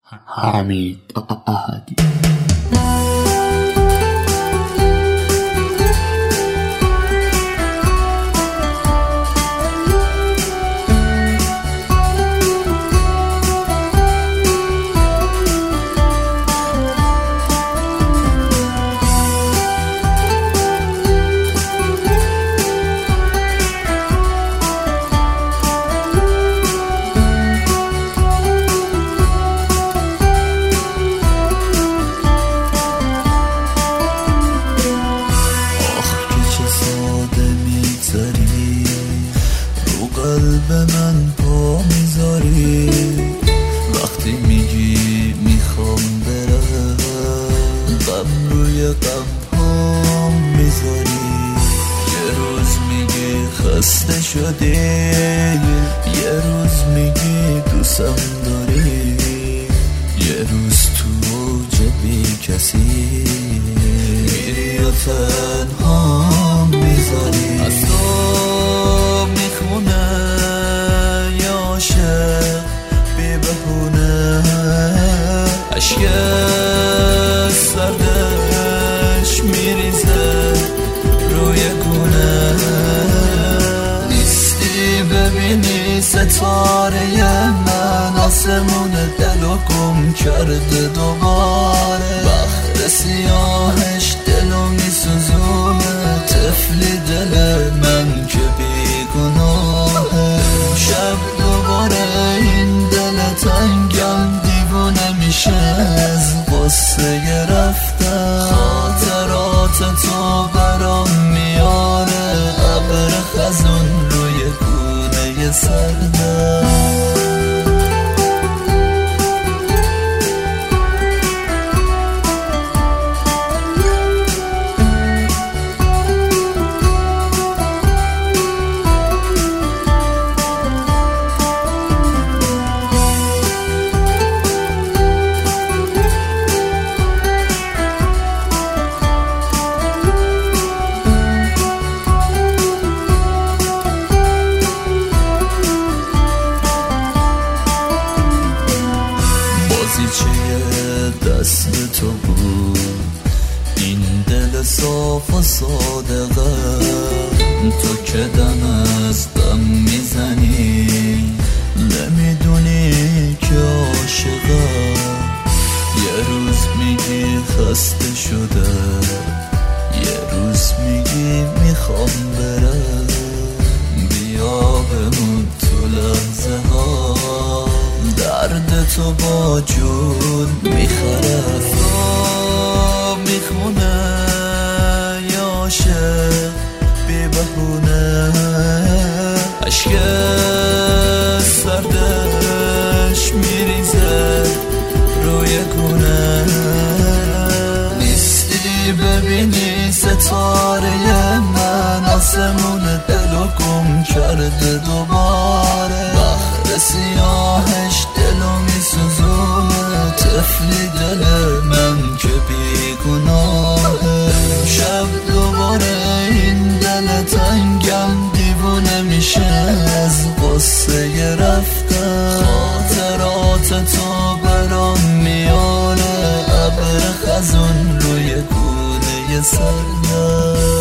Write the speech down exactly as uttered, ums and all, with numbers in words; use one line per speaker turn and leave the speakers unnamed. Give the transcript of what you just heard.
حمید احدی.
قلب من پا میذاری وقتی میگی میخوام برم، غم روی غم ها میذاری. یه روز میگی خسته شدی، یه روز میگی دوستم داری، یه روز تو اوج بی کسی میری و تنها میذاری. از تو میخونه بی بهونه عشق سردش میریزه روی گونه. نیستی ببینی ستاره من، آسمون دلو گم کرده دوباره. بخت سیاهش دلو میسوزونه، طفلی دل من که بیگناهه. شب دوباره این دل تنگم دیوونه میشه از قصه رفتن. خاطرات تو برام میاره ابر خزون روی گونه سردم. بازیچه دست تو بود این دل صاف و صادقه. تو که دم از غم میزنی نمیدونی که عاشقه. یه روز میگی خسته شده، یه روز میگی میخوام برم. بیا بمون تو لحظه ها، درد تو با جون میخره. تو میخونه یا عاشق بی بهونه عشق سردش میریزه روی گونه. نیستی ببینی ستاره من، آسمون دلو گم کرده دوباره. بخت سیاهش دلو میسوزونه، طفلی دل من که بیگناهه. شب دوباره این دل تنگم دیوونه میشه از قصه رفتن. خاطرات تو برام میاره ابر خزون روی گونه سردم.